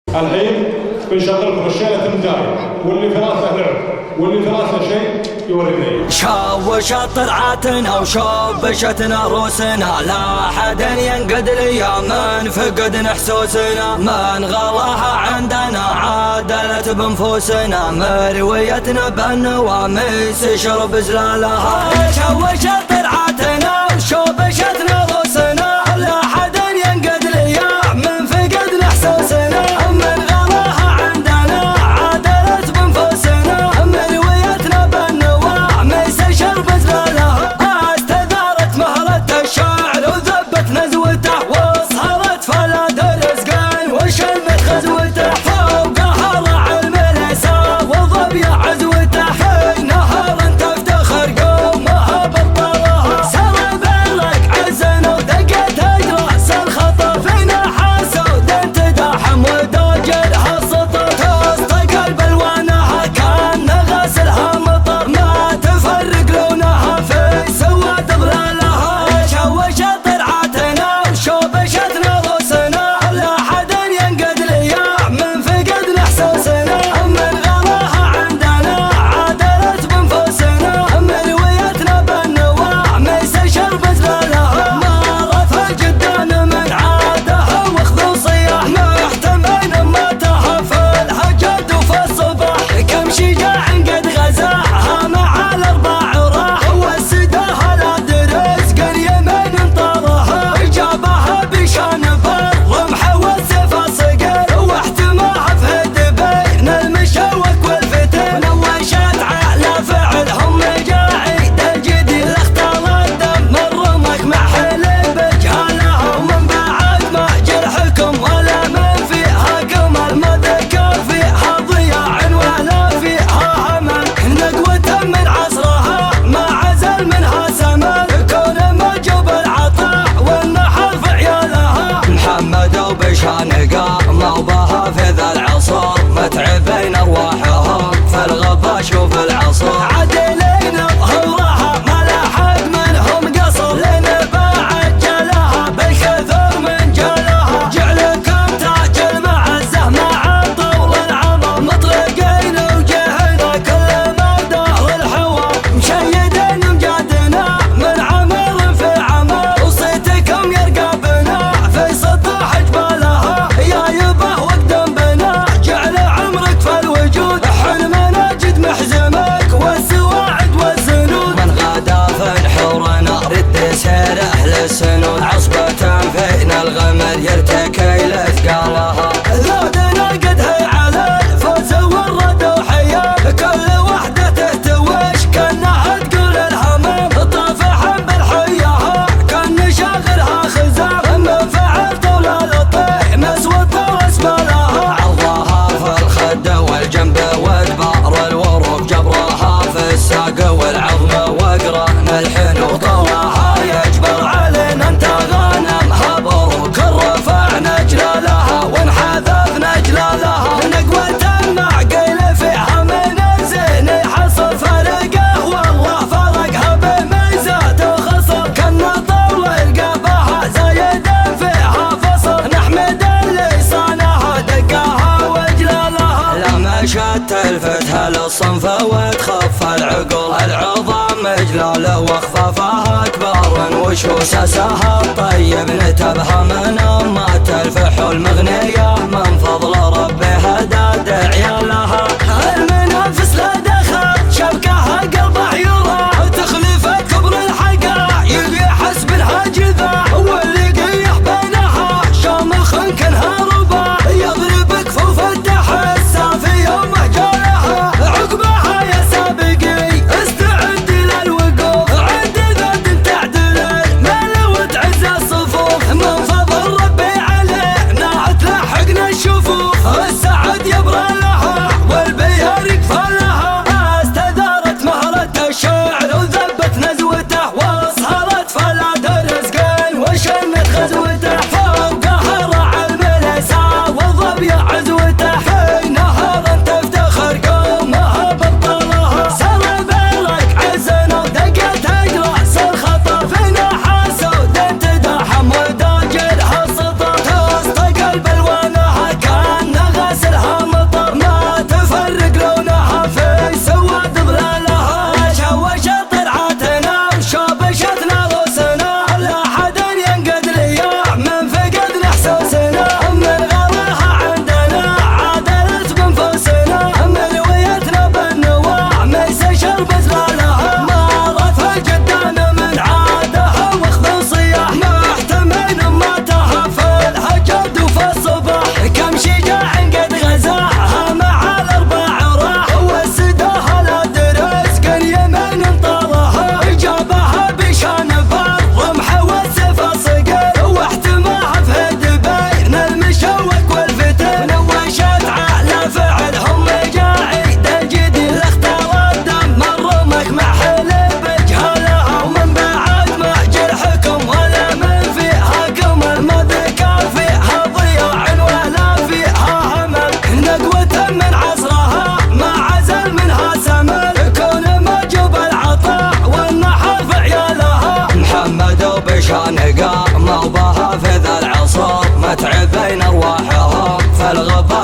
الحين بنشغل لكم الشيلة تمداي واللي في راسه لعب واللي في راسه شيء يوريني. شوشت طلعتنا وشوبشتنا روسنا، لا حد ينقد اليمن فقدنا حسوسنا، من غلاها عندنا عادلت بنفوسنا، مرويتنا بالنواميس شرب زلالها. شوشت طلعتنا وشوبشتنا روسنا، لا حد ينقد اليمن فقدنا حسوسنا، من غلاها عندنا عادلت بنفوسنا، مرويتنا بالنواميس شرب زلالها. استدارت مهرة الشعر وذبت نزوته، وصهرت فلاد الرزقان وشمت غزوته، فوقها راعي الملسا وضبي عزوته، في نهر تفتخر قومها بطلها، سرب لك عزنا ودقت اجراس الخطا، فينا حسود تداحم وداجرها السطر، تستقل بالوانها كان غسلها مطر، ما تفرق لونها في سواد ظلالها. شوشت طلعتنا وشوبشتنا روسنا، لا حد ينقد اليمن فقدنا حسوسنا، من غلاها عندنا عادلت بنفوسنا، مرويتنا بالنواميس شرب زلالها. مارتها جدان من عادها واخذوا صياح، محتمين ماتها في الهجد وفي الصباح، كم شجاع قد غزاها مع الارباع وراح، وسداها لا درزق اليمن طارها، جابها بشان بالرمح والسيف الصقر، واحتماها في دبين المشوك والفتن، نوشت على فعلهم مجاعيد الجديد، اختار الدم من رمك مع حلب بجهالها، ومن بعد ما جرحكم ولا من فيها قمر، ما ذكر فيها ضياع ولا فيها امل، نقوة من عصرها ما عزل منها سمل، كون مجوب العطاء والنحر في عيالها، محمد وبشان قاموا بها في ذا العصر، متعبين ارواحهم في الغبا شوف العصر، عدلين ظهورها ما لحق منهم قصر، لين باعت جلها بالكثر من جلها، جعلكم تاج المعزه مع طول العمر، مطلقين وجهنا كل ما دار الحوار، مشيدين مجادنا من عمر في عمر، وصيتكم يرقبنا في سطح جبالها، يا يبه واقدم بنا جعل عمرك في الوجود، حلم نجد محزمك والسواعد والزنود، من غدا في نحورنا رد سيره للسنود، عصبة فينا الغمر يرتكي لاثقالها، ذودنا قد هي على الفوز والرد وحياه، كل وحده تهتوش كانها تقول الهمام، طافحا بالحياها كان شاغلها خزام، من فعل طول الطيح مسود واسبالها، عضاها في الخد والجنب وادبار الورق، جبرها في الساق والعظم وقران الحين وطواها، يجبر علينا انت غانمها بروك رفعنا جلالها وانحذفنا جلالها، نقوة معقيل فيها من الزين يحصل فرقه، والله فرقها بميزات وخصر، كنا طول رقابها زايد فيها فصل، نحمد اللي صانها دقاها وجلالها، لا مشت تلفتها للصنف وتخف العقول، العظام مجلاله واخفافها اكبر، وشوش اساها الطيب نتبها من امات الفحول، مغنيه من فضل ربي هداد عيالها، المنافس لا دخل شبكها قلبه يرى، تخليفه كبر الحقائق يحسب لها جذاع، واللي قيح بينها شامخ كانها رباع، يضرب كفوف التحت سافي يوم جالها، عقبها يا سابقي استعد للوقوف، عد ذات تعدل المال وتعز الصفوف، من فضل ربي علينا تلحقنا الشفوف،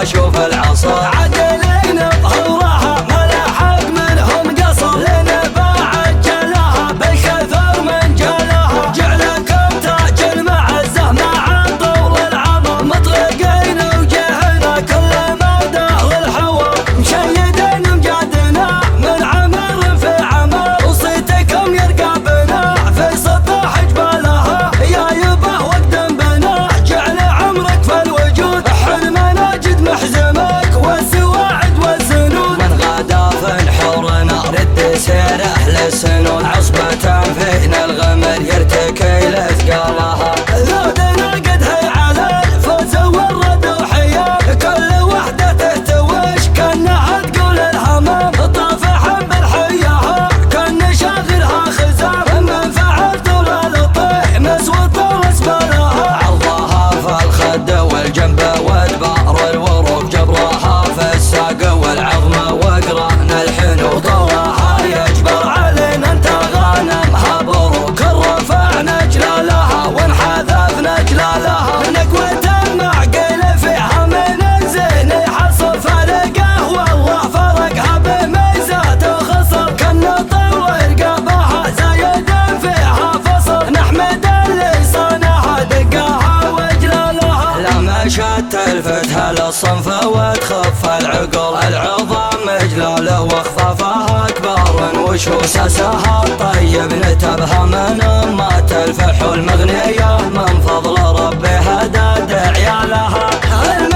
واشوف العصا عدلين بظهورها ما لحق منهم قصر لنباع جلاها بالكثر من جلاها جعلكم تاج المعزة مع طول العمر مطلقين وجهنا كل مدى للحور مشيدين مجادنا من عمر في عمر وصيتكم يرقى بنا في سطح جبالها يا يبه وقدم بنا جعل عمرك في الوجود حلم ناجد محزمك والسواعد والسنود من غدا في نحورنا رد سيره للسنون عصبة فينا الغمر يرتكي لثقالها ذودنا قد هي على الفوز والرد وحياه كل وحدة تهتوش كانها تقول الهمام طافحا بالحياها كان شاغرها خزام من فعل طول الطيح مسوط واسبالها عرضها في الخد والجنب وادبار الوروق جبرها في الساق والعظم وقران الحنو طواها يجبر علينا انت غانمها بروك رفعنا جلالها وانحذفنا جلالها نقوة معقل فيها من الزين يحصل فرقه والله فرقها بميزات وخسر كنا طور قبها زايد فيها فصل نحمد اللي صنعها دقاها وجلالها لما شت الفتها للصنف وتخف العقل العظام مجلاله واخفافها اكبر وشوس اساها طيب نتبها من امات الفحول مغنيه من فضل ربي هدى عيالها